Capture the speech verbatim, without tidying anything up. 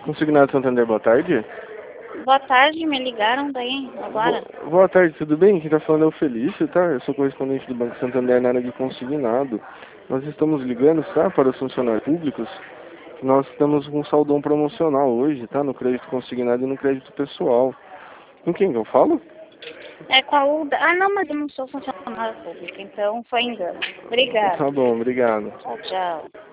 Consignado Santander, boa tarde. Boa tarde, me ligaram daí agora. Bo boa tarde, tudo bem? Quem está falando é o Felício, tá? Eu sou correspondente do Banco Santander na área de consignado. Nós estamos ligando, tá? Para os funcionários públicos. Nós estamos com um saldão promocional hoje, tá? No crédito consignado e no crédito pessoal. Com quem que eu falo? É qual... Ah, não, mas eu não sou funcionária pública, então foi engano. Obrigada. Tá bom, obrigado. Tchau, tchau.